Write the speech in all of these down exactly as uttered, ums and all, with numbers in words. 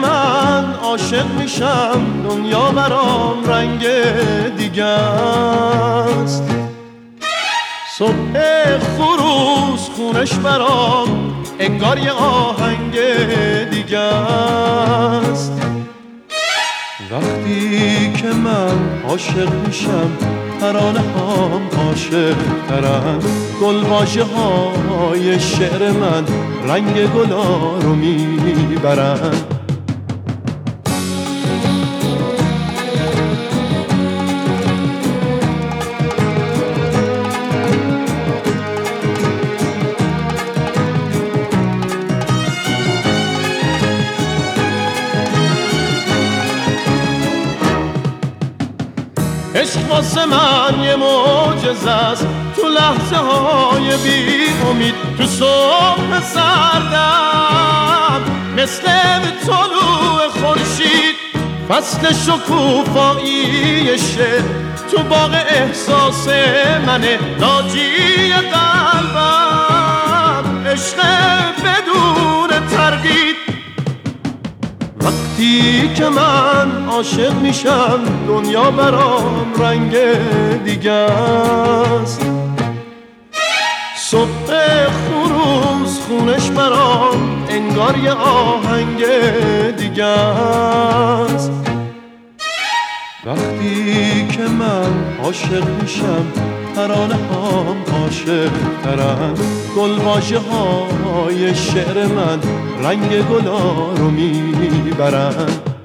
من عاشق میشم دنیا برام رنگ دیگه است. صبح خروس خونش برام انگار یه آهنگ دیگه است. وقتی که من عاشق میشم ترانه هم عاشق ترن، گل واژه های شعر من رنگ گلا رو میبرن. عشق واسه من یه معجزه است، تو لحظه های بی امید، تو صبح سردم مثل طلوع خورشید. فصل شکوفایی شعر تو باغ احساس منه، ناجی قلبم عشق بدون تردید. وقتی که من عاشق میشم دنیا برام رنگ دیگه است. صبح خروس خونش برام انگار یه آهنگ دیگه است. وقتی که من عاشق میشم ترانه هم عاشق ترن، گل واژه های شعر من رنگ گلا رو میبرن.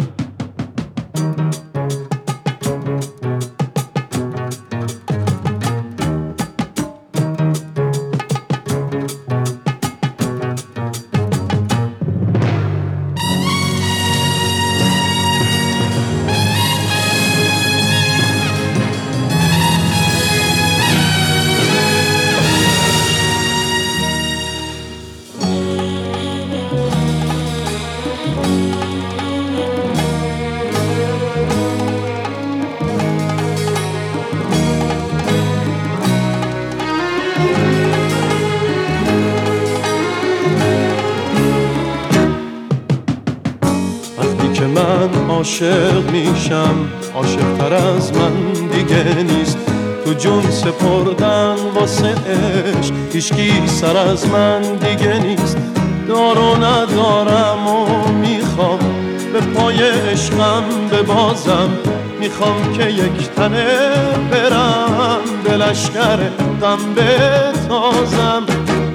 من عاشق میشم عاشق تر از من دیگه نیست. تو جون سپردن واسه عشق هیچکی سر از من دیگه نیست. دار و ندارم و میخوام به پای عشقم ببازم، میخوام که یک تنه برم به لشکر غم بتازم.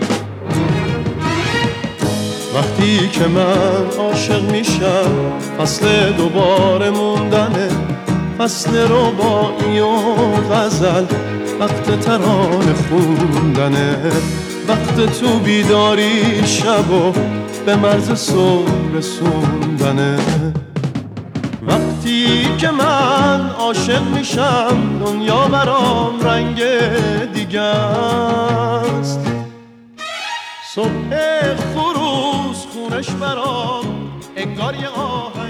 وقتی که من عاشق میشم فصل دوباره موندنه، فصل رباعی و غزل، وقت ترانه خوندنه، وقت تو بیداری شب و به مرز صبح رسوندنه. وقتی که من عاشق میشم دنیا برام رنگ دیگه است. صبح خروس خونش برام انگار یه آهنگ